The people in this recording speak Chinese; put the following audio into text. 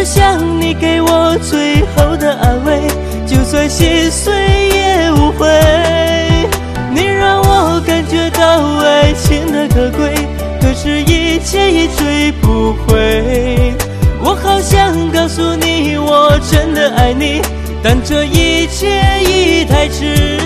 只想你给我最后的安慰，就算心碎也无悔。你让我感觉到爱情的可贵，可是一切已追不回。我好想告诉你我真的爱你，但这一切已太迟。